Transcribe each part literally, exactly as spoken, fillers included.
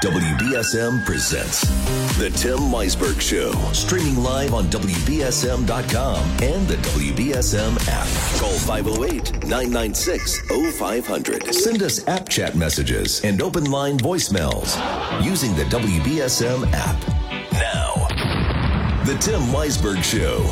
W B S M presents The Tim Weisberg Show, streaming live on W B S M dot com and the W B S M app. Call five oh eight, nine nine six, oh five hundred. Send us app chat messages and open line voicemails using the W B S M app. Now, The Tim Weisberg Show.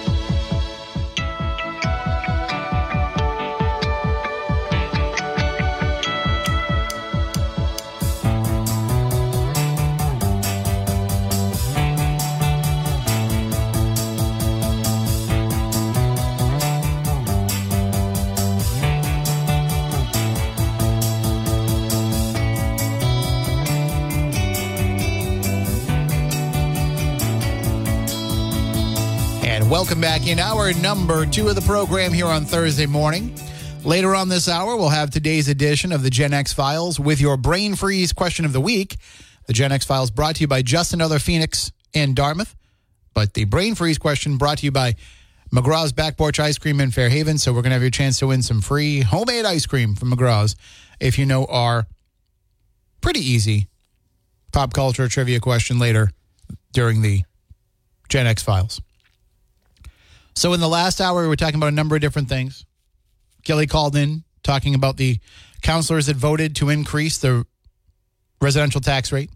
Welcome back in hour number two of the program here on Thursday morning. Later on this hour, we'll have today's edition of the Gen X Files with your brain freeze question of the week. The Gen X Files brought to you by Just Another Phoenix in Dartmouth. But the brain freeze question brought to you by McGraw's Back Porch Ice Cream in Fairhaven. So we're going to have your chance to win some free homemade ice cream from McGraw's if you know our pretty easy pop culture trivia question later during the Gen X Files. So in the last hour, we were talking about a number of different things. Gilly called in talking about the councilors that voted to increase the residential tax rate.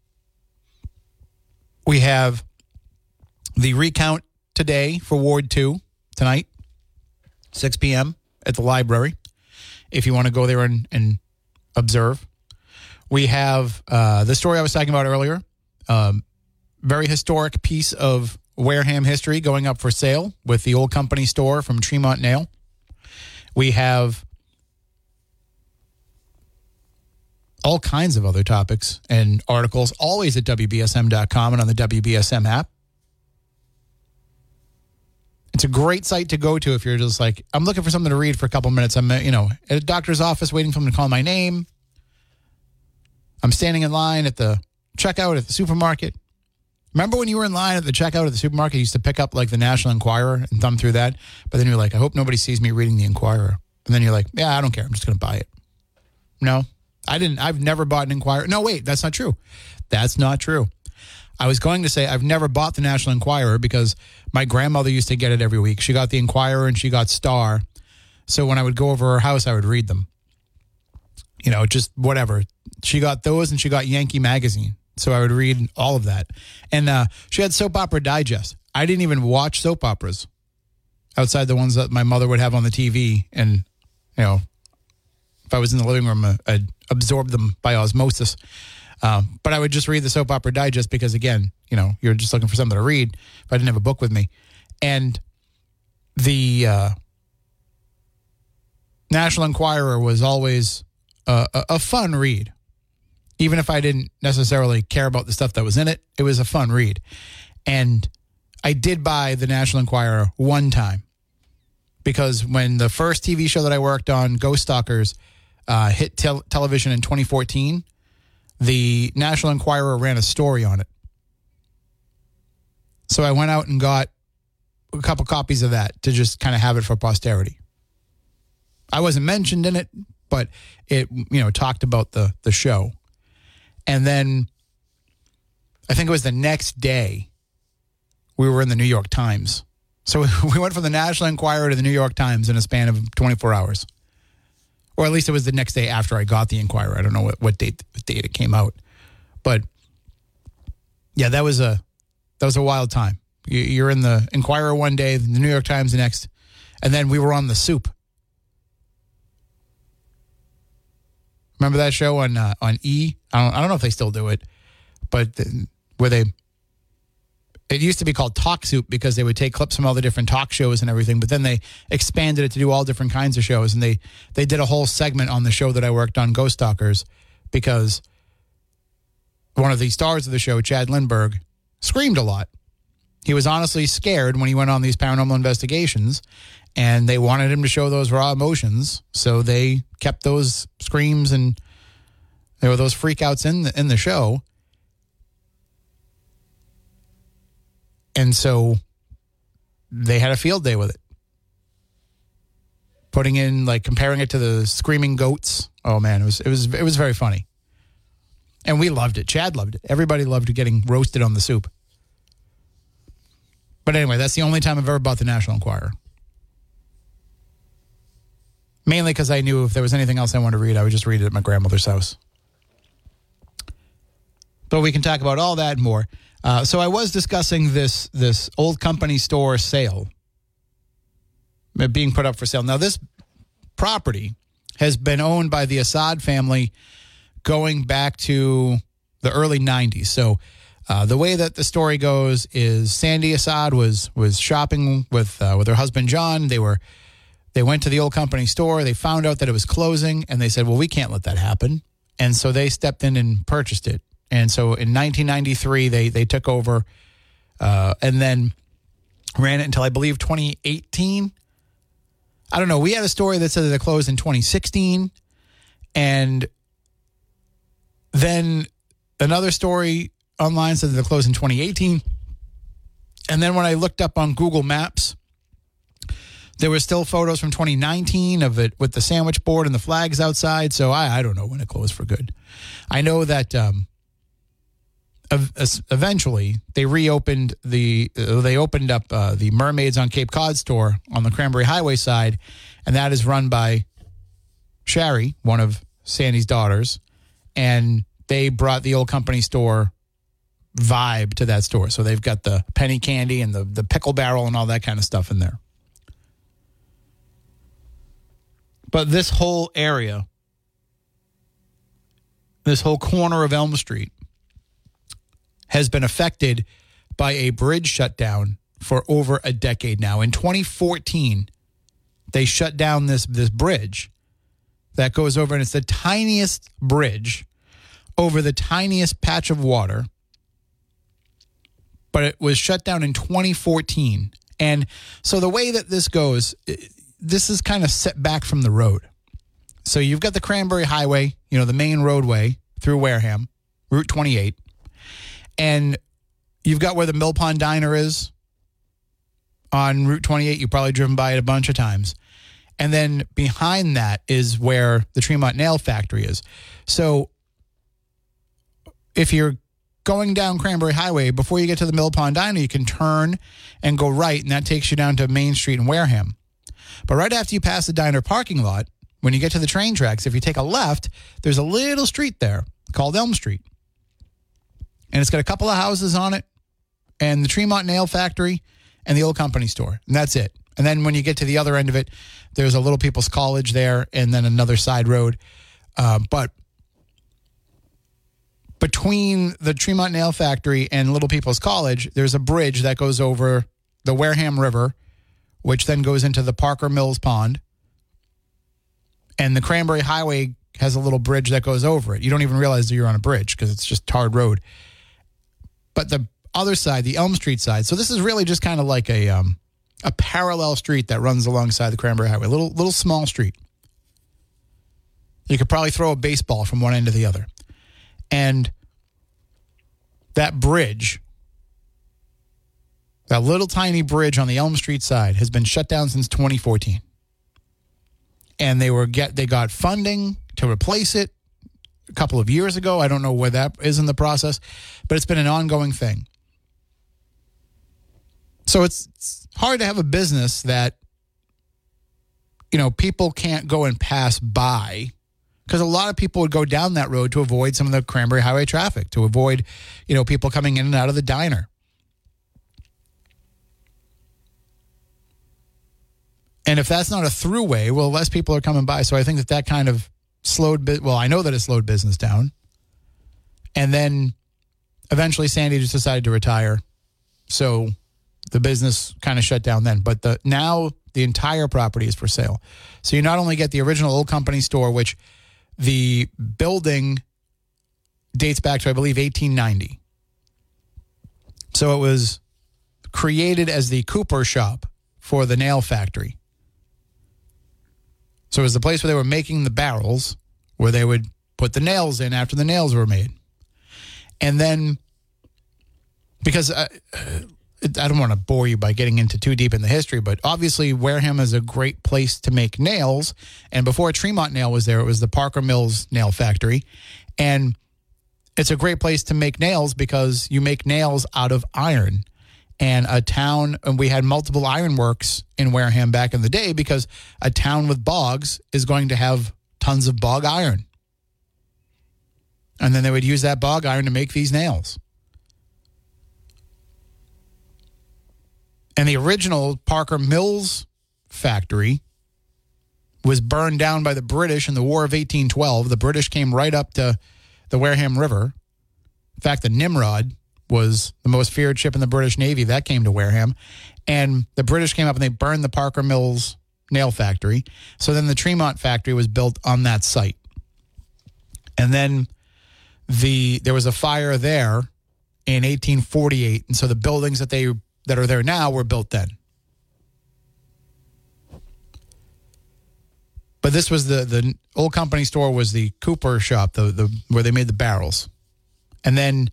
We have the recount today for Ward two tonight, six p.m. at the library, if you want to go there and, and observe. We have uh, the story I was talking about earlier, um, very historic piece of Wareham history going up for sale with the old company store from Tremont Nail. We have all kinds of other topics and articles, always at W B S M dot com and on the W B S M app. It's a great site to go to if you're just like, I'm looking for something to read for a couple minutes. I'm, you know, at a doctor's office waiting for them to call my name. I'm standing in line at the checkout at the supermarket. Remember when you were in line at the checkout at the supermarket, you used to pick up like the National Enquirer and thumb through that? But then you're like, I hope nobody sees me reading the Enquirer. And then you're like, yeah, I don't care. I'm just going to buy it. No, I didn't. I've never bought an Enquirer. No, wait, that's not true. That's not true. I was going to say I've never bought the National Enquirer because my grandmother used to get it every week. She got the Enquirer and she got Star. So when I would go over her house, I would read them. You know, just whatever. She got those and she got Yankee Magazine. So I would read all of that. And uh, she had Soap Opera Digest. I didn't even watch soap operas outside the ones that my mother would have on the T V. And, you know, if I was in the living room, uh, I'd absorb them by osmosis. Um, but I would just read the Soap Opera Digest because, again, you know, you're just looking for something to read if I didn't have a book with me. And the uh, National Enquirer was always uh, a, a fun read. Even if I didn't necessarily care about the stuff that was in it, it was a fun read. And I did buy the National Enquirer one time because when the first T V show that I worked on, Ghost Stalkers, uh, hit tel- television in twenty fourteen, the National Enquirer ran a story on it. So I went out and got a couple copies of that to just kind of have it for posterity. I wasn't mentioned in it, but it, you know, talked about the the show. And then I think it was the next day we were in the New York Times. So we went from the National Enquirer to the New York Times in a span of twenty-four hours. Or at least it was the next day after I got the Enquirer. I don't know what, what date what date it came out. But yeah, that was a that was a wild time. You're in the Enquirer one day, the New York Times the next, and then we were on The Soup. Remember that show on uh, on E? I don't I don't know if they still do it, but the, where they it used to be called Talk Soup because they would take clips from all the different talk shows and everything, but then they expanded it to do all different kinds of shows, and they they did a whole segment on the show that I worked on, Ghost Stalkers, because one of the stars of the show, Chad Lindbergh, screamed a lot. He was honestly scared when he went on these paranormal investigations, and they wanted him to show those raw emotions, so they kept those screams and there were those freakouts in the, in the show. And so they had a field day with it. Putting in, like, comparing it to the Screaming Goats. Oh man, it was it was it was very funny. And we loved it. Chad loved it. Everybody loved getting roasted on the soup. But anyway, that's the only time I've ever bought the National Enquirer. Mainly because I knew if there was anything else I wanted to read, I would just read it at my grandmother's house. But we can talk about all that and more. Uh, so I was discussing this this old company store sale being put up for sale. Now, this property has been owned by the Assad family going back to the early nineties. So uh, the way that the story goes is Sandy Assad was was shopping with uh, with her husband John. They were they went to the old company store. They found out that it was closing, and they said, "Well, we can't let that happen." And so they stepped in and purchased it. And so in nineteen ninety-three, they they took over uh, and then ran it until I believe twenty eighteen. I don't know. We had a story that said that it closed in twenty sixteen, and then another story online said that it closed in twenty eighteen. And then when I looked up on Google Maps, there were still photos from twenty nineteen of it with the sandwich board and the flags outside. So I, I don't know when it closed for good. I know that um, eventually they reopened the, uh, they opened up uh, the Mermaids on Cape Cod store on the Cranberry Highway side, and that is run by Shari, one of Sandy's daughters, and they brought the old company store vibe to that store. So they've got the penny candy and the, the pickle barrel and all that kind of stuff in there. But this whole area, this whole corner of Elm Street has been affected by a bridge shutdown for over a decade now. In twenty fourteen, they shut down this, this bridge that goes over, and it's the tiniest bridge over the tiniest patch of water. But it was shut down in twenty fourteen. And so the way that this goes, this is kind of set back from the road. So you've got the Cranberry Highway, you know, the main roadway through Wareham, Route twenty-eight. And you've got where the Mill Pond Diner is on Route twenty-eight. You've probably driven by it a bunch of times. And then behind that is where the Tremont Nail Factory is. So if you're going down Cranberry Highway, before you get to the Mill Pond Diner, you can turn and go right, and that takes you down to Main Street in Wareham. But right after you pass the diner parking lot, when you get to the train tracks, if you take a left, there's a little street there called Elm Street. And it's got a couple of houses on it, and the Tremont Nail Factory, and the old company store. And that's it. And then when you get to the other end of it, there's a Little People's College there, and then another side road. Uh, but between the Tremont Nail Factory and Little People's College, there's a bridge that goes over the Wareham River, which then goes into the Parker Mills Pond. And the Cranberry Highway has a little bridge that goes over it. You don't even realize that you're on a bridge because it's just tarred road. But the other side, the Elm Street side, so this is really just kind of like a um, a parallel street that runs alongside the Cranberry Highway, a little, little small street. You could probably throw a baseball from one end to the other. And that bridge, that little tiny bridge on the Elm Street side, has been shut down since twenty fourteen. And they were get they got funding to replace it a couple of years ago. I don't know where that is in the process, but it's been an ongoing thing. So it's, it's hard to have a business that, you know, people can't go and pass by, because a lot of people would go down that road to avoid some of the Cranberry Highway traffic, to avoid, you know, people coming in and out of the diner. And if that's not a throughway, well, less people are coming by. So I think that that kind of slowed, well, I know that it slowed business down. And then eventually Sandy just decided to retire. So the business kind of shut down then. But the now the entire property is for sale. So you not only get the original old company store, which the building dates back to, I believe, eighteen ninety. So it was created as the Cooper shop for the nail factory. So it was the place where they were making the barrels, where they would put the nails in after the nails were made. And then, because I, I don't want to bore you by getting into too deep in the history, but obviously Wareham is a great place to make nails. And before Tremont Nail was there, it was the Parker Mills Nail Factory. And it's a great place to make nails because you make nails out of iron. And a town, and we had multiple ironworks in Wareham back in the day because a town with bogs is going to have tons of bog iron. And then they would use that bog iron to make these nails. And the original Parker Mills factory was burned down by the British in the War of eighteen twelve. The British came right up to the Wareham River. In fact, the Nimrod was the most feared ship in the British Navy. That came to Wareham. And the British came up and they burned the Parker Mills nail factory. So then the Tremont factory was built on that site. And then the there was a fire there in eighteen forty-eight. And so the buildings that they that are there now were built then. But this was the the old company store was the Cooper shop, the the where they made the barrels. And then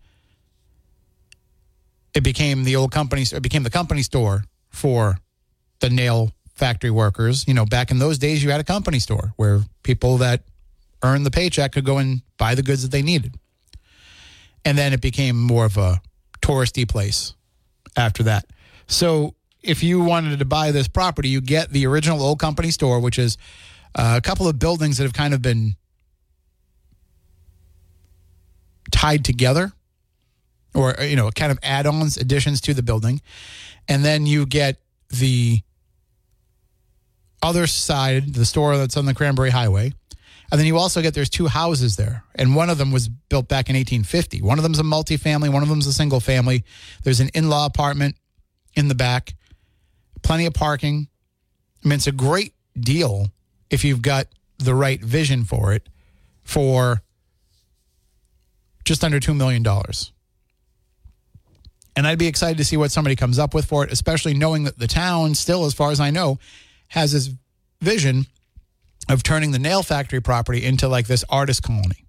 it became the old company, it became the company store for the nail factory workers. You know, back in those days, you had a company store where people that earned the paycheck could go and buy the goods that they needed. And then it became more of a touristy place after that. So if you wanted to buy this property, you get the original old company store, which is uh, a couple of buildings that have kind of been tied together. Or, you know, kind of add-ons, additions to the building. And then you get the other side, the store that's on the Cranberry Highway. And then you also get, there's two houses there. And one of them was built back in eighteen fifty. One of them's a multifamily. One of them's a single family. There's an in-law apartment in the back. Plenty of parking. I mean, it's a great deal if you've got the right vision for it for just under two million dollars. And I'd be excited to see what somebody comes up with for it, especially knowing that the town still, as far as I know, has this vision of turning the nail factory property into like this artist colony.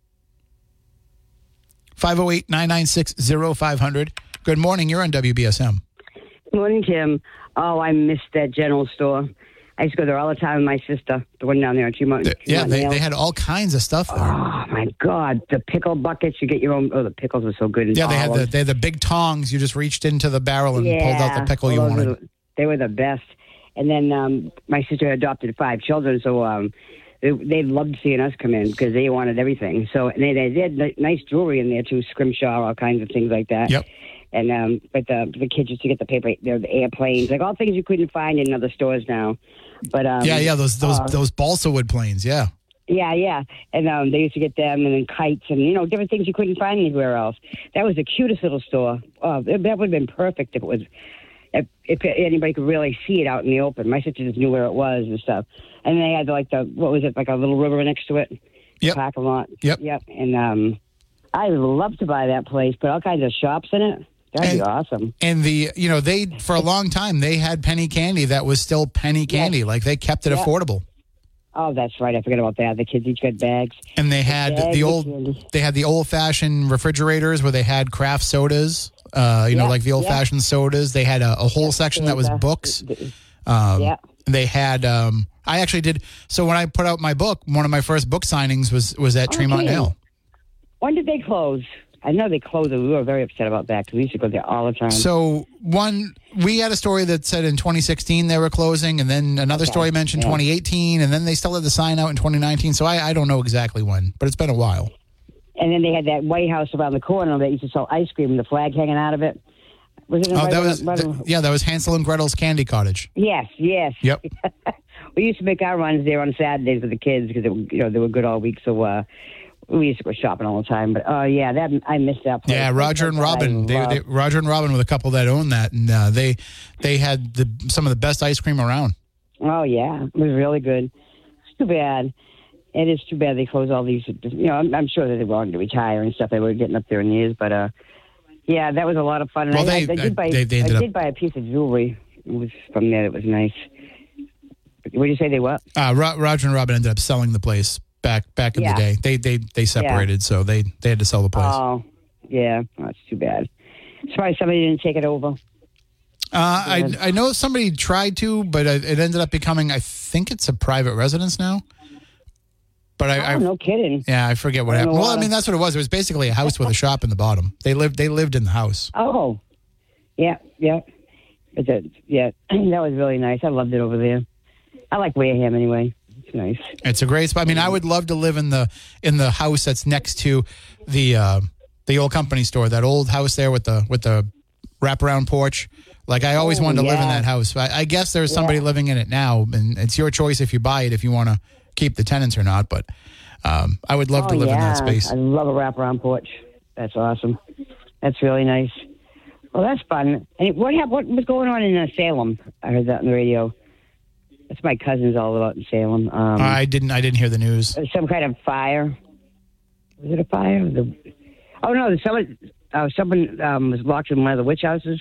five oh eight, nine nine six, oh five hundred. Good morning. You're on W B S M. Good morning, Tim. Oh, I missed that general store. I used to go there all the time with my sister, the one down there on Tremont. The, yeah, they, they had all kinds of stuff there. Oh, my God. The pickle buckets, you get your own. Oh, the pickles were so good. Yeah, they had the, they had the big tongs. You just reached into the barrel and yeah, pulled out the pickle you wanted. Were, they were the best. And then um, my sister had adopted five children, so um, they, they loved seeing us come in because they wanted everything. So and they, they had nice jewelry in there, too, scrimshaw, all kinds of things like that. Yep. And um, but the, the kids used to get the paper, the, the airplanes, like all things you couldn't find in other stores now. But um, yeah, yeah, those those uh, those balsa wood planes, yeah. Yeah, yeah, and um, they used to get them, and then kites, and you know, different things you couldn't find anywhere else. That was the cutest little store. Oh, that would have been perfect if it was, if, if anybody could really see it out in the open. My sister just knew where it was and stuff. And they had like the what was it, like a little river next to it. Yep. Parking lot. Yep. Yep. And um, I would love to buy that place, put all kinds of shops in it. That'd and, be awesome. And the, you know, they, for a long time, they had penny candy that was still penny candy. Yes. Like they kept it yeah. affordable. Oh, that's right. I forgot about that. The kids each got bags. And they had bags the old, they had the old fashioned refrigerators where they had craft sodas, uh, you yeah. know, like the old yeah. fashioned sodas. They had a, a whole yeah. section that was uh, books. Um, yeah. They had, um, I actually did. So when I put out my book, one of my first book signings was, was at okay. Tremont Nail. When did they close? I know they closed it. We were very upset about that because we used to go there all the time. So one, we had a story that said in twenty sixteen they were closing, and then another okay. story mentioned yeah. twenty eighteen, and then they still had the sign out in twenty nineteen. So I, I don't know exactly when, but it's been a while. And then they had that White House around the corner that used to sell ice cream, the flag hanging out of it. Was it oh, right that was right th- yeah, that was Hansel and Gretel's Candy Cottage. Yes, yes. Yep. We used to make our runs there on Saturdays with the kids because you know they were good all week. So. Uh, We used to go shopping all the time, but oh uh, yeah, that I missed that place. Yeah, Roger and Robin, they, they, Roger and Robin were the couple that owned that, and uh, they they had the some of the best ice cream around. Oh yeah, it was really good. It's too bad. It is too bad they closed all these. You know, I'm, I'm sure that they wanted to retire and stuff. They were getting up there in years, but uh, yeah, that was a lot of fun. And well, I, they, I, I did buy they, they I did up, buy a piece of jewelry. It was from there. It was nice. What did you say? They what? Uh, Ro- Roger and Robin ended up selling the place. Back back in yeah. the day, they they they separated, yeah. so they, they had to sell the place. Oh, yeah, oh, that's too bad. Sorry, somebody didn't take it over. Uh, I I know somebody tried to, but it ended up becoming. I think it's a private residence now. But I, Oh, I no kidding. yeah, I forget what I don't happened. know Well, I why. mean, that's what it was. It was basically a house with a shop in the bottom. They lived. They lived in the house. Oh, yeah, yeah. But that, yeah, that was really nice. I loved it over there. I like Wareham anyway. It's nice. It's a great spot. I mean, I would love to live in the in the house that's next to the uh, the old company store. That old house there with the with the wraparound porch. Like I always Oh, wanted to live in yeah. that house. I, I guess there's somebody Yeah. living in it now, and it's your choice if you buy it if you want to keep the tenants or not. But um, I would love oh, to live yeah. in that space. I love a wraparound porch. That's awesome. That's really nice. Well, that's fun. And what happened? What was going on in uh, Salem? I heard that on the radio. That's my cousin's all about in Salem. Um, I didn't. I didn't hear the news. some kind of fire. Was it a fire? The, oh no, someone uh, someone um, was locked in one of the witch houses.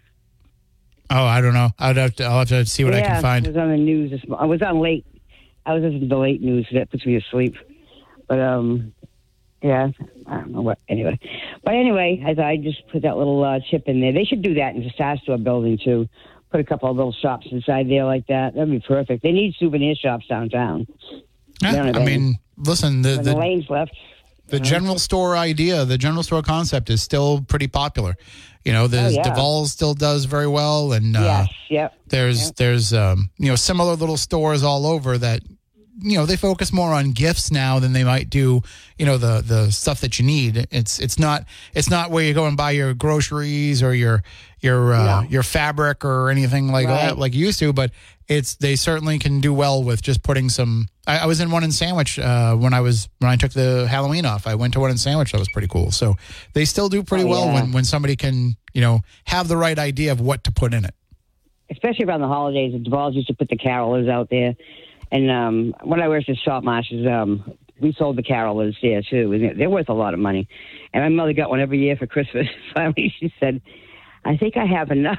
Oh, I don't know. I'd have to. I'll have to see what yeah, I can it find. was on the news. This, I was on late. I was listening to the late news. So that puts me to sleep. But um, yeah, I don't know what. Anyway, but anyway, I thought I'd just put that little uh, chip in there. They should do that in the Star Store building too. Put a couple of little shops inside there like that. That'd be perfect. They need souvenir shops downtown. Yeah, You know what I I mean, listen, the When the the, lane's left. the general store idea, the general store concept is still pretty popular. You know, the Oh, yeah. Duval still does very well, and uh, Yes. Yep. there's Yep. there's um, you know similar little stores all over that. You know, they focus more on gifts now than they might do, you know, the the stuff that you need. It's it's not it's not where you go and buy your groceries or your your uh, No. your fabric or anything like Right. that like you used to, but it's they certainly can do well with just putting some. I, I was in one in Sandwich uh, when I was when I took the Halloween off. I went to one in Sandwich that was pretty cool. So they still do pretty Oh, well yeah. when when somebody can, you know, have the right idea of what to put in it. Especially around the holidays, the Duvals used to put the carolers out there. And um, when I worked at Salt Marshes, um, we sold the carolers there too. And they're worth a lot of money. And my mother got one every year for Christmas. Finally, she said, "I think I have enough."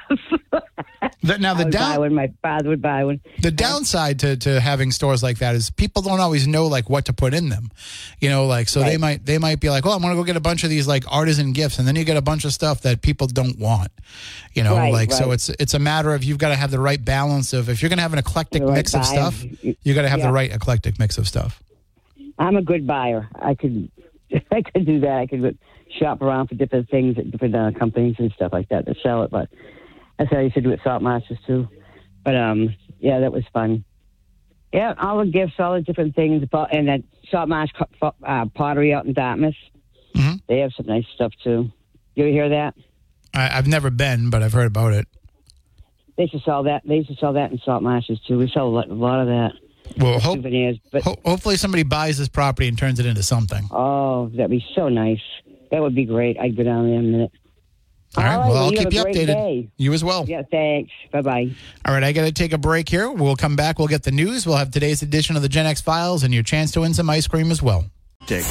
The- now I the would buy down one. My father would buy one. the downside to, to having stores like that is people don't always know like what to put in them, you know, like so they Right. might they might be like, oh, I'm gonna go get a bunch of these like artisan gifts, and then you get a bunch of stuff that people don't want, you know, Right, like so right. it's it's a matter of you've got to have the right balance of if you're gonna have an eclectic The right mix of buy. stuff, you got to have Yeah. the right eclectic mix of stuff. I'm a good buyer. I could, I could do that. I could shop around for different things at different uh, companies and stuff like that to sell it. But that's how I used to do at Salt Marshes too. But um, yeah, that was fun. Yeah, all the gifts, all the different things, and that Salt Marsh uh, pottery out in Dartmouth. Mhm. They have some nice stuff too. You ever hear that? I, I've never been, but I've heard about it. They used to sell that. They used to sell that in Salt Marshes too. We sell a lot, a lot of that. Well, hope, Souvenirs, but ho- hopefully somebody buys this property and turns it into something. oh, that'd be so nice. That would be great. I'd go down there in a minute. All right, All right, well, well, I'll you keep have you a great updated. day. You as well. Yeah, thanks. Bye bye. All right, I got to take a break here. We'll come back. We'll get the news. We'll have today's edition of the Gen X Files and your chance to win some ice cream as well. Dick.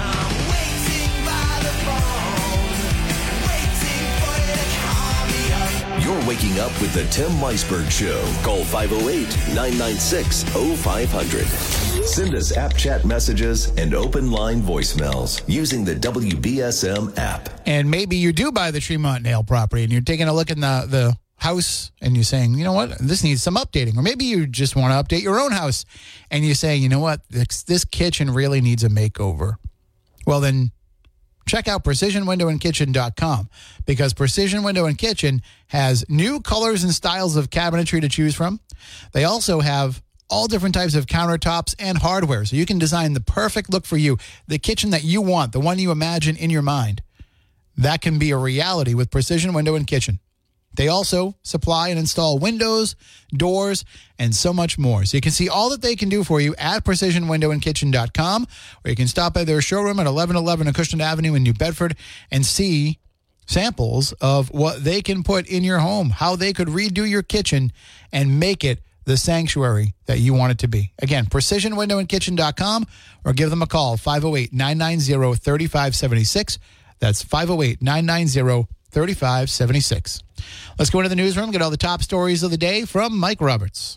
You're waking up with the Tim Meisberg Show. Call five oh eight, nine nine six, oh five hundred. Send us app chat messages and open line voicemails using the W B S M app. And maybe you do buy the Tremont Nail property and you're taking a look in the, the house and you're saying, you know what, this needs some updating. Or maybe you just want to update your own house and you're saying, you know what, this, this kitchen really needs a makeover. Well, then check out precision window and kitchen dot com because Precision Window and Kitchen has new colors and styles of cabinetry to choose from. They also have all different types of countertops and hardware, so you can design the perfect look for you, the kitchen that you want, the one you imagine in your mind. That can be a reality with Precision Window and Kitchen. They also supply and install windows, doors, and so much more. So you can see all that they can do for you at precision window and kitchen dot com, or you can stop by their showroom at eleven eleven Acushnet Avenue in New Bedford and see samples of what they can put in your home, how they could redo your kitchen and make it the sanctuary that you want it to be. Again, precision window and kitchen dot com, or give them a call, five oh eight, nine nine zero, three five seven six. That's five oh eight, nine nine zero, three five seven six. Let's go into the newsroom, get all the top stories of the day from Mike Roberts.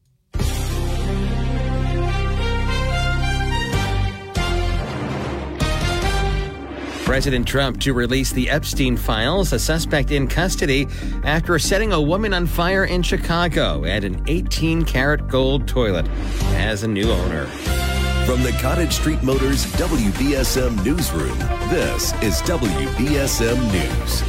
President Trump to release the Epstein files, a suspect in custody after setting a woman on fire in Chicago, and an eighteen karat gold toilet has a new owner. From the Cottage Street Motors W B S M Newsroom, this is W B S M News.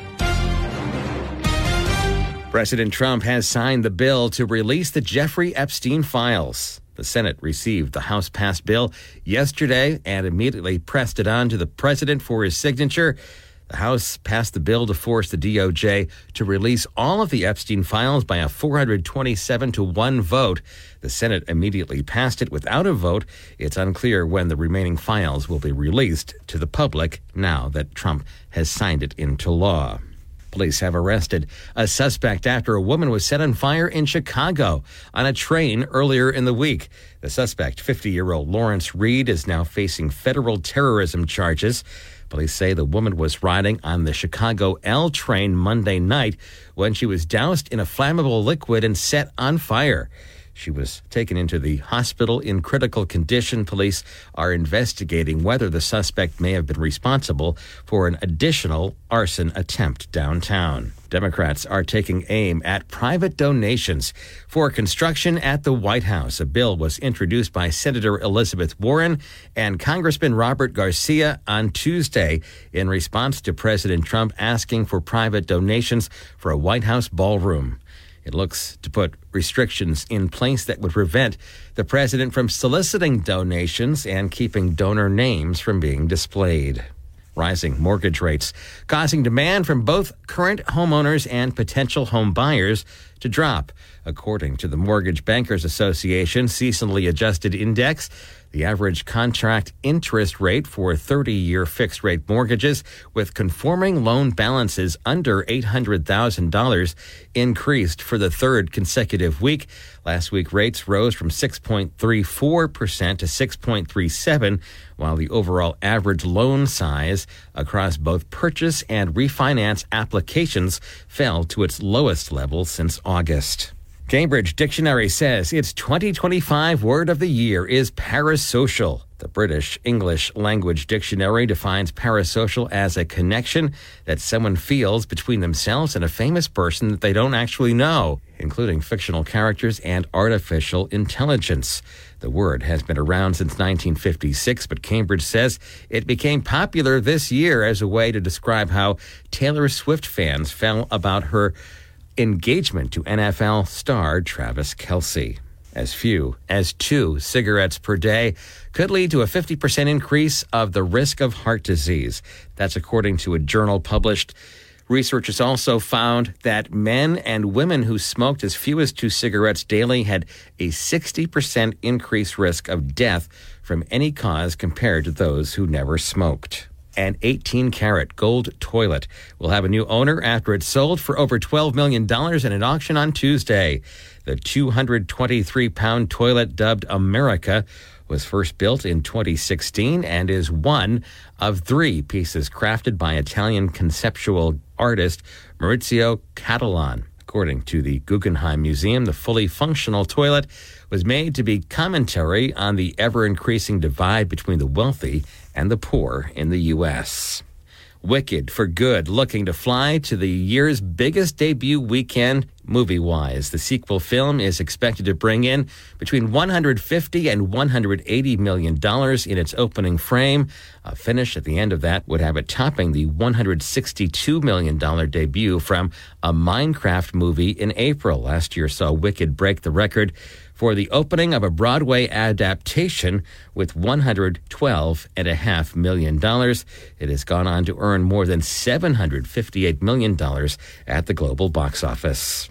President Trump has signed the bill to release the Jeffrey Epstein files. The Senate received the House-passed bill yesterday and immediately pressed it on to the president for his signature. The House passed the bill to force the D O J to release all of the Epstein files by a four hundred twenty-seven to one vote. The Senate immediately passed it without a vote. It's unclear when the remaining files will be released to the public now that Trump has signed it into law. Police have arrested a suspect after a woman was set on fire in Chicago on a train earlier in the week. The suspect, fifty-year-old Lawrence Reed, is now facing federal terrorism charges. Police say the woman was riding on the Chicago L train Monday night when she was doused in a flammable liquid and set on fire. She was taken into the hospital in critical condition. Police are investigating whether the suspect may have been responsible for an additional arson attempt downtown. Democrats are taking aim at private donations for construction at the White House. A bill was introduced by Senator Elizabeth Warren and Congressman Robert Garcia on Tuesday in response to President Trump asking for private donations for a White House ballroom. It looks to put restrictions in place that would prevent the president from soliciting donations and keeping donor names from being displayed. Rising mortgage rates causing demand from both current homeowners and potential home buyers to drop. According to the Mortgage Bankers Association seasonally adjusted index, the average contract interest rate for thirty-year fixed-rate mortgages with conforming loan balances under eight hundred thousand dollars increased for the third consecutive week. Last week, rates rose from six point three four percent to six point three seven percent, while the overall average loan size across both purchase and refinance applications fell to its lowest level since August. Cambridge Dictionary says its twenty twenty-five word of the year is parasocial. The British English Language Dictionary defines parasocial as a connection that someone feels between themselves and a famous person that they don't actually know, including fictional characters and artificial intelligence. The word has been around since nineteen fifty-six, but Cambridge says it became popular this year as a way to describe how Taylor Swift fans felt about her engagement to N F L star Travis Kelce. As few as two cigarettes per day could lead to a fifty percent increase of the risk of heart disease. That's according to a journal published. Researchers also found that men and women who smoked as few as two cigarettes daily had a sixty percent increased risk of death from any cause compared to those who never smoked. An eighteen karat gold toilet will have a new owner after it sold for over twelve million dollars in an auction on Tuesday. The two hundred twenty-three pound toilet, dubbed America, was first built in twenty sixteen and is one of three pieces crafted by Italian conceptual artist Maurizio Cattelan. According to the Guggenheim Museum, the fully functional toilet was made to be commentary on the ever-increasing divide between the wealthy and the poor in the U S. Wicked for Good, looking to fly to the year's biggest debut weekend movie-wise. The sequel film is expected to bring in between one hundred fifty and one hundred eighty million dollars in its opening frame. A finish at the end of that would have it topping the one hundred sixty-two million dollars debut from a Minecraft movie in April. Last year saw Wicked break the record for the opening of a Broadway adaptation with one hundred twelve point five million dollars. It has gone on to earn more than seven hundred fifty-eight million dollars at the global box office.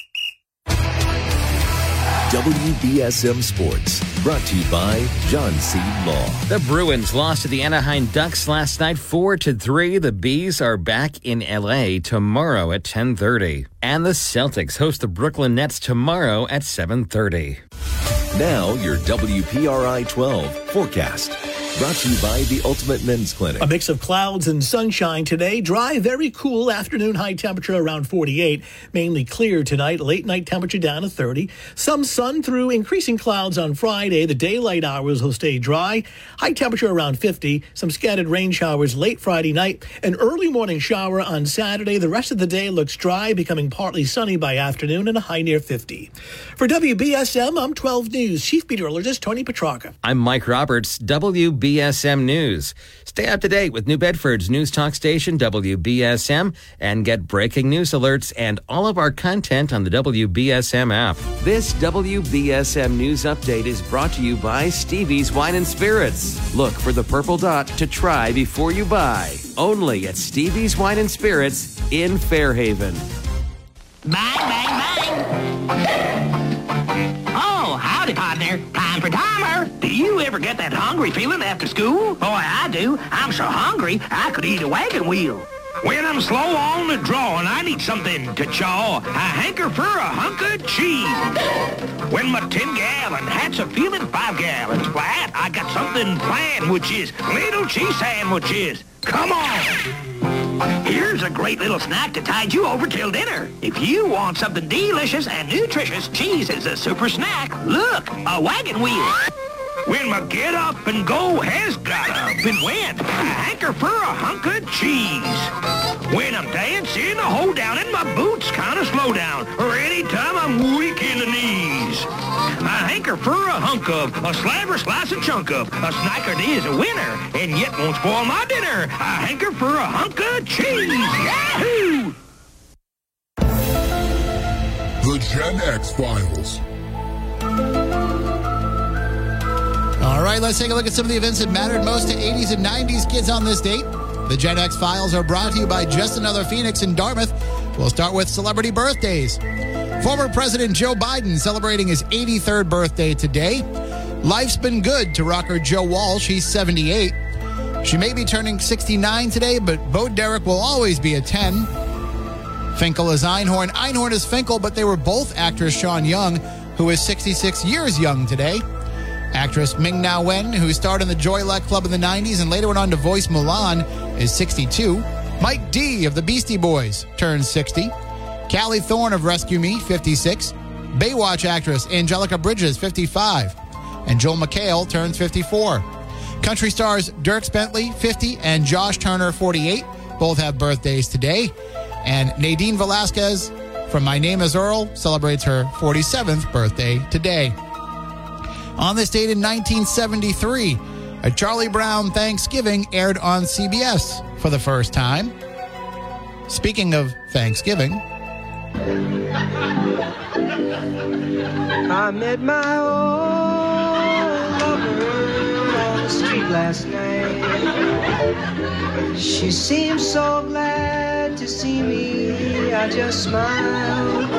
W B S M Sports, brought to you by John C. Law. The Bruins lost to the Anaheim Ducks last night four to three. The Bees are back in L A tomorrow at ten thirty. And the Celtics host the Brooklyn Nets tomorrow at seven thirty. Now your W P R I twelve forecast. Brought to you by the Ultimate Men's Clinic. A mix of clouds and sunshine today. Dry, very cool afternoon, high temperature around forty-eight. Mainly clear tonight. Late night temperature down to thirty. Some sun through increasing clouds on Friday. The daylight hours will stay dry. High temperature around fifty. Some scattered rain showers late Friday night. An early morning shower on Saturday. The rest of the day looks dry, becoming partly sunny by afternoon and a high near fifty. For W B S M, I'm twelve News Chief Meteorologist Tony Petrarca. I'm Mike Roberts, W B S M News. Stay up to date with New Bedford's news talk station, W B S M, and get breaking news alerts and all of our content on the W B S M app. This W B S M News Update is brought to you by Stevie's Wine and Spirits. Look for the purple dot to try before you buy. Only at Stevie's Wine and Spirits in Fairhaven. Bang, bang, bang. Oh, howdy, partner. Time for timer. Do you ever get that hungry feeling after school? Boy, I do. I'm so hungry, I could eat a wagon wheel. When I'm slow on the draw and I need something to chaw, I hanker for a hunk of cheese. When my ten-gallon hat's a feeling five gallons flat, I got something planned, which is little cheese sandwiches. Come on! Here's a great little snack to tide you over till dinner. If you want something delicious and nutritious, cheese is a super snack. Look, a wagon wheel. When my get up and go has got up and went, I hanker for a hunk of cheese. When I'm dancing a hold down and my boots kind of slow down, or anytime I'm weak in the knees, I hanker for a hunk of, a slab or slice and chunk of, a snacker is a winner, and yet won't spoil my dinner. I hanker for a hunk of cheese. Yahoo! The Gen X Files. All right, let's take a look at some of the events that mattered most to eighties and nineties kids on this date. The Gen X Files are brought to you by Just Another Phoenix in Dartmouth. We'll start with celebrity birthdays. Former President Joe Biden celebrating his eighty-third birthday today. Life's been good to rocker Joe Walsh. He's seventy-eight. She may be turning sixty-nine today, but Bo Derek will always be a ten. Finkel is Einhorn. Einhorn is Finkel, but they were both actress Sean Young, who is sixty-six years young today. Actress Ming Na Wen, who starred in the Joy Luck Club in the nineties and later went on to voice Mulan, is sixty-two. Mike D of the Beastie Boys turns sixty. Callie Thorne of Rescue Me, fifty-six. Baywatch actress Angelica Bridges, fifty-five. And Joel McHale turns fifty-four. Country stars Dierks Bentley, fifty, and Josh Turner, forty-eight. Both have birthdays today. And Nadine Velasquez from My Name is Earl celebrates her forty-seventh birthday today. On this date in nineteen seventy-three, a Charlie Brown Thanksgiving aired on C B S for the first time. Speaking of Thanksgiving, I met my old lover on the street last night. She seemed so glad to see me, I just smiled.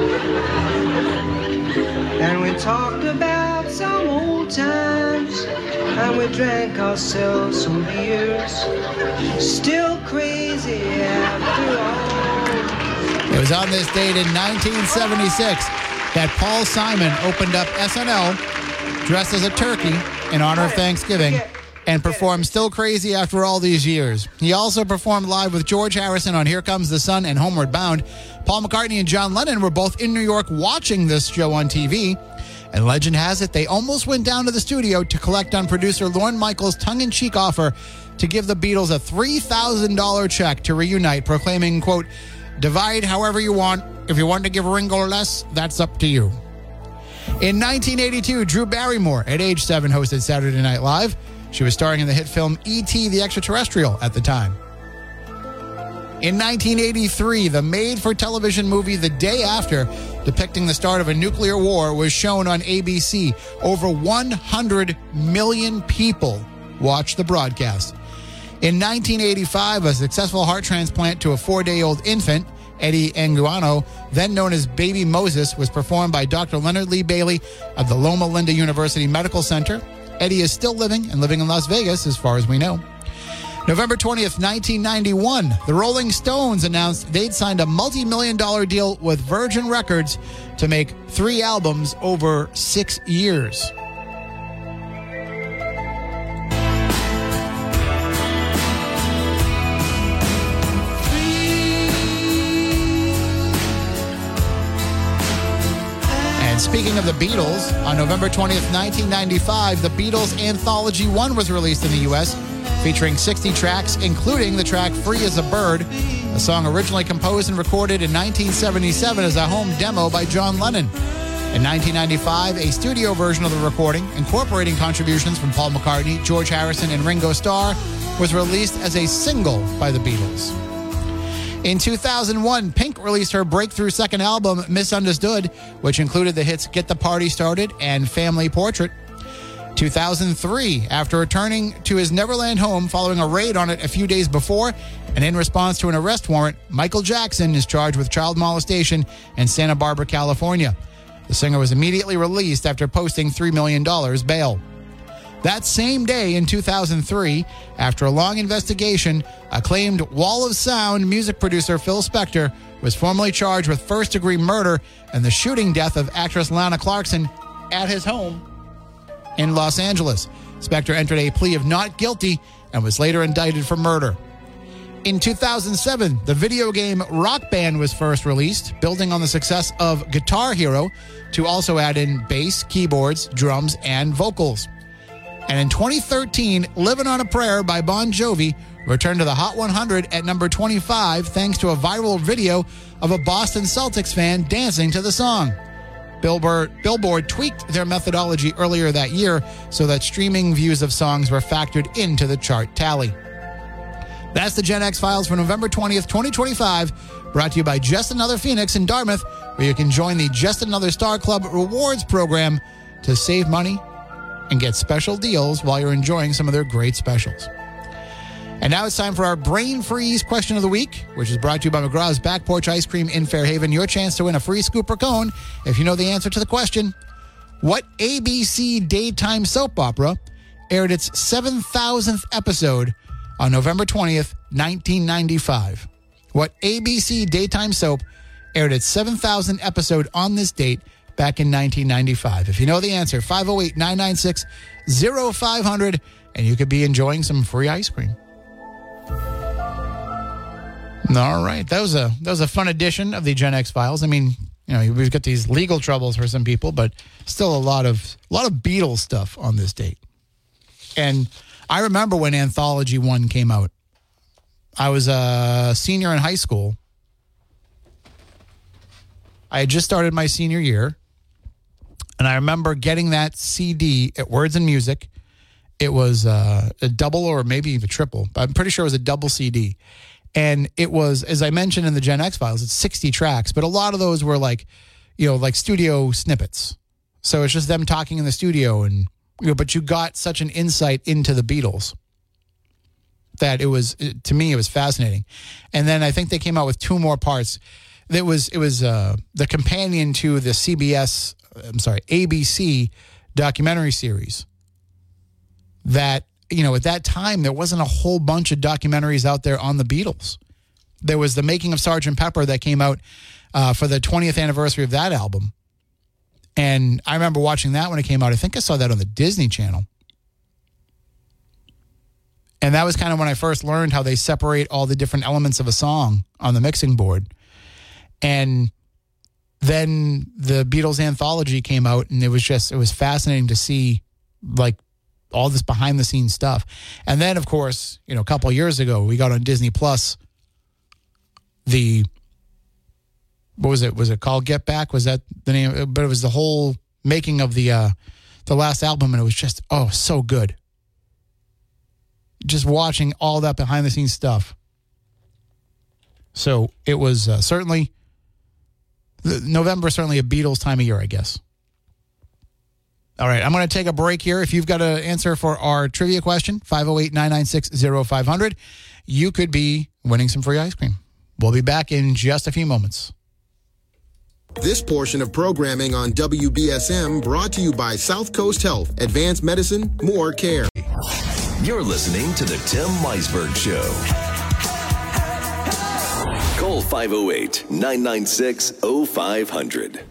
And we talked about some old times, and we drank ourselves some beers. Still crazy after all. It was on this date in nineteen seventy-six that Paul Simon opened up S N L dressed as a turkey in honor of Thanksgiving and performed Still Crazy After All These Years. He also performed live with George Harrison on Here Comes the Sun and Homeward Bound. Paul McCartney and John Lennon were both in New York watching this show on T V. And legend has it, they almost went down to the studio to collect on producer Lorne Michaels' tongue-in-cheek offer to give the Beatles a three thousand dollars check to reunite, proclaiming, quote, "Divide however you want. If you want to give Ringo less, that's up to you." In nineteen eighty-two, Drew Barrymore, at age seven, hosted Saturday Night Live. She was starring in the hit film E T the Extraterrestrial at the time. In nineteen eighty-three, the made-for-television movie The Day After, depicting the start of a nuclear war, was shown on A B C. Over one hundred million people watched the broadcast. In nineteen eighty-five, a successful heart transplant to a four-day-old infant, Eddie Anguano, then known as Baby Moses, was performed by Doctor Leonard Lee Bailey of the Loma Linda University Medical Center. Eddie is still living and living in Las Vegas, as far as we know. November twentieth, nineteen ninety-one, the Rolling Stones announced they'd signed a multi-million dollar deal with Virgin Records to make three albums over six years. speaking of the Beatles, on November twentieth, nineteen ninety-five, the Beatles Anthology one was released in the U S, featuring sixty tracks, including the track Free as a Bird, a song originally composed and recorded in nineteen seventy-seven as a home demo by John Lennon. In nineteen ninety-five, a studio version of the recording, incorporating contributions from Paul McCartney, George Harrison, and Ringo Starr, was released as a single by the Beatles. In two thousand one, Pink released her breakthrough second album, Misunderstood, which included the hits Get the Party Started and Family Portrait. two thousand three, after returning to his Neverland home following a raid on it a few days before, and in response to an arrest warrant, Michael Jackson is charged with child molestation in Santa Barbara, California. The singer was immediately released after posting three million dollars bail. That same day in two thousand three, after a long investigation, acclaimed Wall of Sound music producer Phil Spector was formally charged with first-degree murder and the shooting death of actress Lana Clarkson at his home in Los Angeles. Spector entered a plea of not guilty and was later indicted for murder. In two thousand seven, the video game Rock Band was first released, building on the success of Guitar Hero to also add in bass, keyboards, drums, and vocals. And in twenty thirteen, Livin' on a Prayer by Bon Jovi returned to the Hot one hundred at number twenty-five thanks to a viral video of a Boston Celtics fan dancing to the song. Billboard, Billboard tweaked their methodology earlier that year so that streaming views of songs were factored into the chart tally. That's the Gen X Files for November twentieth, twenty twenty-five, brought to you by Just Another Phoenix in Dartmouth, where you can join the Just Another Star Club Rewards program to save money and get special deals while you're enjoying some of their great specials. And now it's time for our Brain Freeze question of the week, which is brought to you by McGraw's Back Porch Ice Cream in Fairhaven. Your chance to win a free scoop or cone if you know the answer to the question. What A B C daytime soap opera aired its seven thousandth episode on November twentieth, nineteen ninety-five? What A B C daytime soap aired its seven thousandth episode on this date back in nineteen ninety-five? If you know the answer, five oh eight, nine nine six, oh five hundred, and you could be enjoying some free ice cream. All right. That was a that was a fun edition of the Gen X Files. I mean, you know, we've got these legal troubles for some people, but still a lot of a lot of Beatles stuff on this date. And I remember when Anthology one came out. I was a senior in high school. I had just started my senior year, and I remember getting that C D at Words and Music. It was uh, a double or maybe even triple, but I'm pretty sure it was a double C D. And it was, as I mentioned in the Gen X Files, it's sixty tracks, but a lot of those were like, you know, like studio snippets. So it's just them talking in the studio, and you know, but you got such an insight into the Beatles that it was, to me, it was fascinating. And then I think they came out with two more parts. It was it was uh, the companion to the C B S, I'm sorry, A B C documentary series. That, you know, at that time, there wasn't a whole bunch of documentaries out there on the Beatles. There was The Making of Sergeant Pepper that came out uh, for the twentieth anniversary of that album. And I remember watching that when it came out. I think I saw that on the Disney Channel. And that was kind of when I first learned how they separate all the different elements of a song on the mixing board. And then the Beatles Anthology came out, and it was just, it was fascinating to see, like, all this behind the scenes stuff. And then, of course, you know, a couple of years ago, we got on Disney Plus the, what was it? Was it called Get Back? Was that the name? But it was the whole making of the, uh, the last album. And it was just, oh, so good. Just watching all that behind the scenes stuff. So it was uh, certainly, November is certainly a Beatles time of year, I guess. All right, I'm going to take a break here. If you've got an answer for our trivia question, five oh eight, nine nine six, oh five hundred, you could be winning some free ice cream. We'll be back in just a few moments. This portion of programming on W B S M brought to you by South Coast Health. Advanced medicine, more care. You're listening to the Tim Meisberg Show. Call five oh eight, nine nine six, oh five hundred.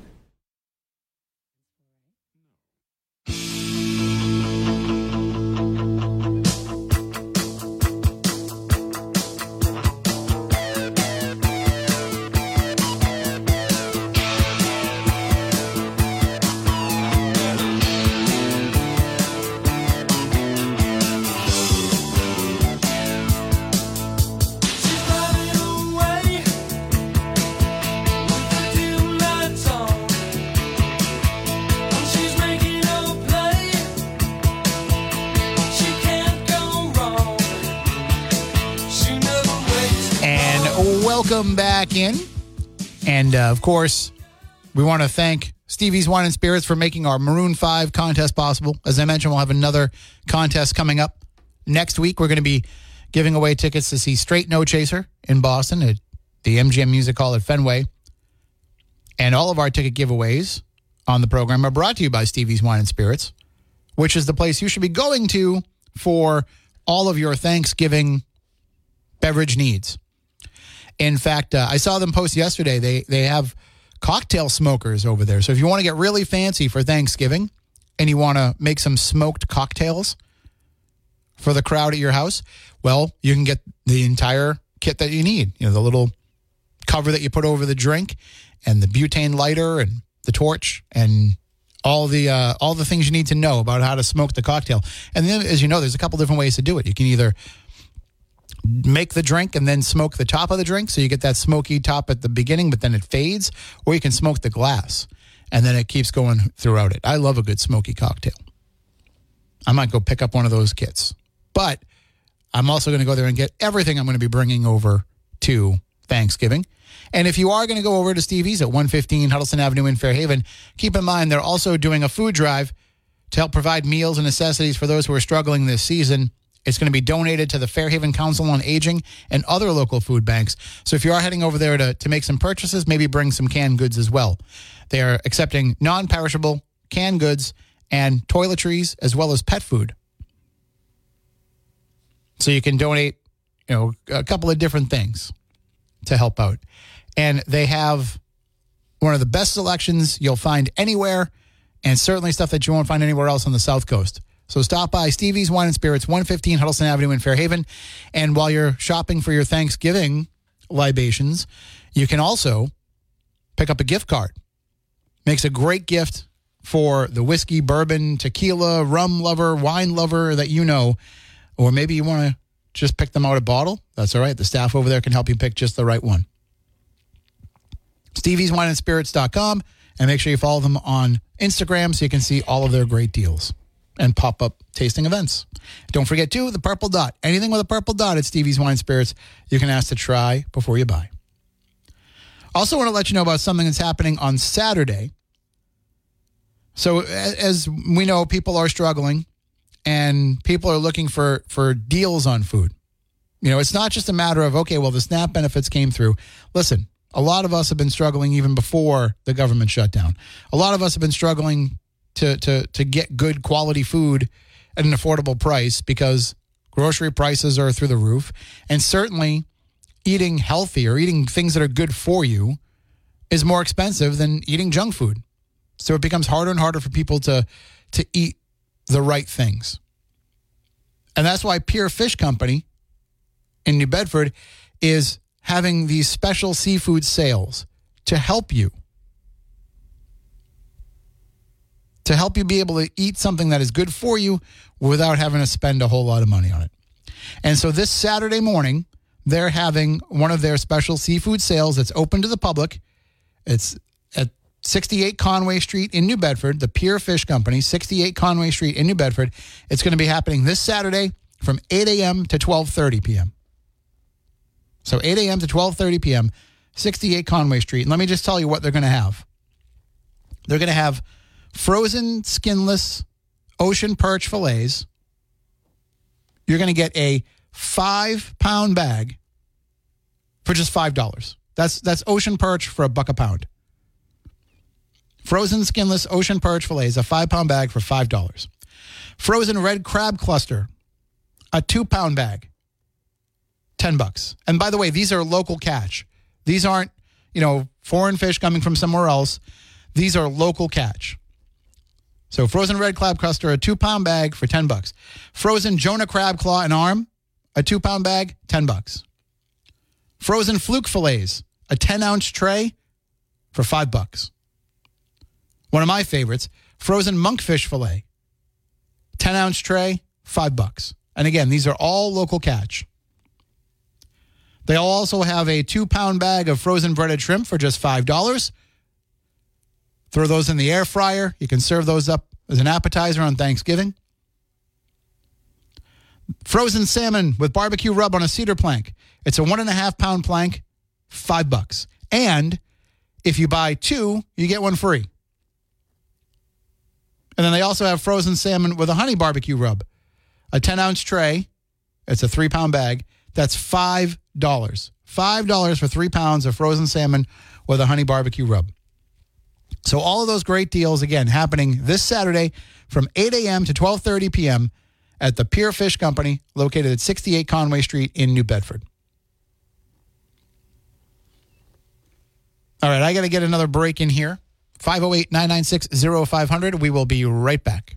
welcome back in. And, uh, of course, we want to thank Stevie's Wine and Spirits for making our Maroon five contest possible. As I mentioned, we'll have another contest coming up next week. We're going to be giving away tickets to see Straight No Chaser in Boston at the M G M Music Hall at Fenway. And all of our ticket giveaways on the program are brought to you by Stevie's Wine and Spirits, which is the place you should be going to for all of your Thanksgiving beverage needs. In fact, uh, I saw them post yesterday. They they have cocktail smokers over there. So if you want to get really fancy for Thanksgiving and you want to make some smoked cocktails for the crowd at your house, well, you can get the entire kit that you need. You know, the little cover that you put over the drink and the butane lighter and the torch and all the uh, all the things you need to know about how to smoke the cocktail. And then, as you know, there's a couple different ways to do it. You can either make the drink and then smoke the top of the drink, so you get that smoky top at the beginning, but then it fades, or you can smoke the glass, and then it keeps going throughout it. I love a good smoky cocktail. I might go pick up one of those kits. But I'm also going to go there and get everything I'm going to be bringing over to Thanksgiving. And if you are going to go over to Stevie's at one fifteen Huddleston Avenue in Fairhaven, keep in mind they're also doing a food drive to help provide meals and necessities for those who are struggling this season. It's going to be donated to the Fairhaven Council on Aging and other local food banks. So if you are heading over there to, to make some purchases, maybe bring some canned goods as well. They are accepting non-perishable canned goods and toiletries as well as pet food. So you can donate, you know, a couple of different things to help out. And they have one of the best selections you'll find anywhere, and certainly stuff that you won't find anywhere else on the South Coast. So stop by Stevie's Wine and Spirits, one fifteen Huddleston Avenue in Fairhaven. And while you're shopping for your Thanksgiving libations, you can also pick up a gift card. Makes a great gift for the whiskey, bourbon, tequila, rum lover, wine lover that you know. Or maybe you want to just pick them out a bottle. That's all right. The staff over there can help you pick just the right one. Stevies Wine and Spirits dot com. And make sure you follow them on Instagram so you can see all of their great deals and pop-up tasting events. Don't forget, too, the purple dot. Anything with a purple dot at Stevie's Wine Spirits, you can ask to try before you buy. Also want to let you know about something that's happening on Saturday. So as we know, people are struggling and people are looking for, for deals on food. You know, it's not just a matter of, okay, well, the SNAP benefits came through. Listen, a lot of us have been struggling even before the government shutdown. A lot of us have been struggling to to to get good quality food at an affordable price because grocery prices are through the roof. And certainly eating healthy or eating things that are good for you is more expensive than eating junk food. So it becomes harder and harder for people to to eat the right things. And that's why Pier Fish Company in New Bedford is having these special seafood sales to help you. To help you be able to eat something that is good for you without having to spend a whole lot of money on it. And so this Saturday morning, they're having one of their special seafood sales that's open to the public. It's at sixty-eight Conway Street in New Bedford, the Pier Fish Company, sixty-eight Conway Street in New Bedford. It's going to be happening this Saturday from eight a.m. to twelve thirty p.m. So eight a.m. to twelve thirty p.m., sixty-eight Conway Street. And let me just tell you what they're going to have. They're going to have frozen, skinless ocean perch fillets. You're going to get a five-pound bag for just five dollars. That's that's ocean perch for a buck a pound. Frozen, skinless ocean perch fillets, a five-pound bag for five dollars. Frozen red crab cluster, a two-pound bag, ten bucks. And by the way, these are local catch. These aren't, you know, foreign fish coming from somewhere else. These are local catch. So frozen red crab cluster, a two-pound bag for ten bucks. Frozen Jonah crab claw and arm, a two-pound bag, ten bucks. Frozen fluke fillets, a ten-ounce tray for five bucks. One of my favorites, frozen monkfish fillet, ten-ounce tray, five bucks. And again, these are all local catch. They'll also have a two-pound bag of frozen breaded shrimp for just five dollars. Throw those in the air fryer. You can serve those up as an appetizer on Thanksgiving. Frozen salmon with barbecue rub on a cedar plank. It's a one and a half pound plank, five bucks. And if you buy two, you get one free. And then they also have frozen salmon with a honey barbecue rub. A ten ounce tray. It's a three pound bag. That's five dollars. five dollars for three pounds of frozen salmon with a honey barbecue rub. So all of those great deals, again, happening this Saturday from eight a.m. to twelve thirty p.m. at the Pier Fish Company, located at sixty-eight Conway Street in New Bedford. All right, I got to get another break in here. five oh eight, nine nine six, oh five hundred. We will be right back.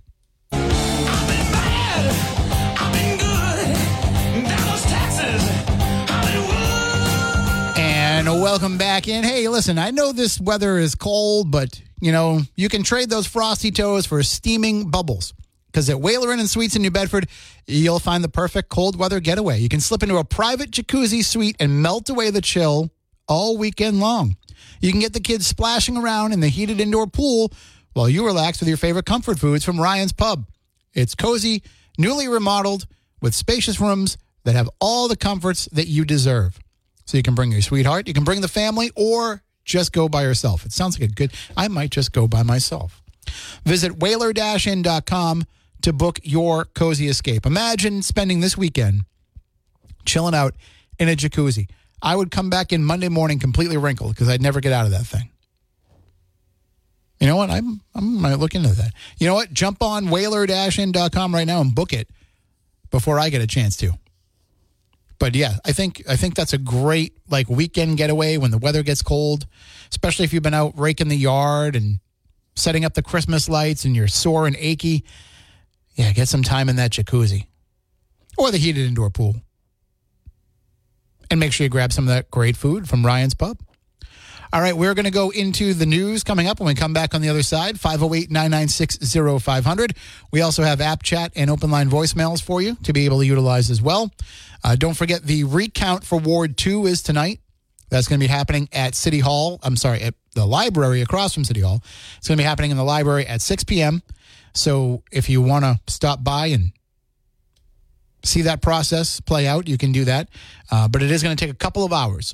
And welcome back in. Hey, listen, I know this weather is cold, but, you know, you can trade those frosty toes for steaming bubbles. Because at Whaler Inn and Suites in New Bedford, you'll find the perfect cold weather getaway. You can slip into a private jacuzzi suite and melt away the chill all weekend long. You can get the kids splashing around in the heated indoor pool while you relax with your favorite comfort foods from Ryan's Pub. It's cozy, newly remodeled, with spacious rooms that have all the comforts that you deserve. So you can bring your sweetheart, you can bring the family, or just go by yourself. It sounds like a good, I might just go by myself. Visit whaler dash inn dot com to book your cozy escape. Imagine spending this weekend chilling out in a jacuzzi. I would come back in Monday morning completely wrinkled because I'd never get out of that thing. You know what? I'm I'm might look into that. You know what? Jump on whaler dash inn dot com right now and book it before I get a chance to. But yeah, I think I think that's a great like weekend getaway when the weather gets cold, especially if you've been out raking the yard and setting up the Christmas lights and you're sore and achy. Yeah, get some time in that jacuzzi or the heated indoor pool. And make sure you grab some of that great food from Ryan's Pub. All right, we're going to go into the news coming up when we come back on the other side, five oh eight, nine nine six, oh five hundred. We also have app chat and open line voicemails for you to be able to utilize as well. Uh, don't forget the recount for Ward two is tonight. That's going to be happening at City Hall. I'm sorry, at the library across from City Hall. It's going to be happening in the library at six p.m. So if you want to stop by and see that process play out, you can do that. Uh, but it is going to take a couple of hours